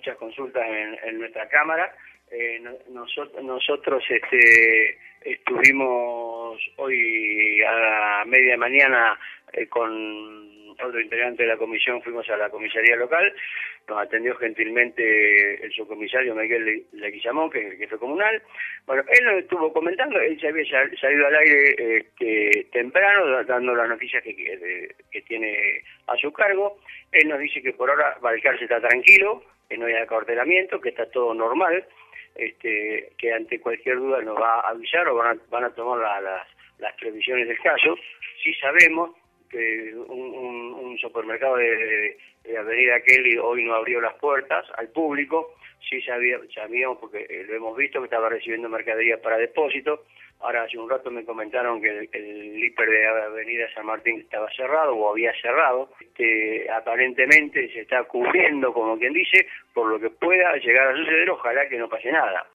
muchas consultas en nuestra cámara. Nosotros estuvimos hoy a la media mañana con otro integrante de la comisión, fuimos a la comisaría local, nos atendió gentilmente el subcomisario Miguel Leguizamón, que es el jefe comunal. Bueno, él nos estuvo comentando, él ya había salido al aire temprano, dando las noticias que tiene a su cargo. Él nos dice que por ahora Balcarce está tranquilo, que no hay acuartelamiento, que está todo normal, que ante cualquier duda nos va a avisar o van a tomar las previsiones del caso. Sí sabemos que un supermercado de Avenida Kelly hoy no abrió las puertas al público. Sí sabíamos, porque lo hemos visto, que estaba recibiendo mercadería para depósito. Ahora hace un rato me comentaron que el hiper de Avenida San Martín estaba cerrado o había cerrado. Aparentemente se está cubriendo, como quien dice, por lo que pueda llegar a suceder. Ojalá que no pase nada.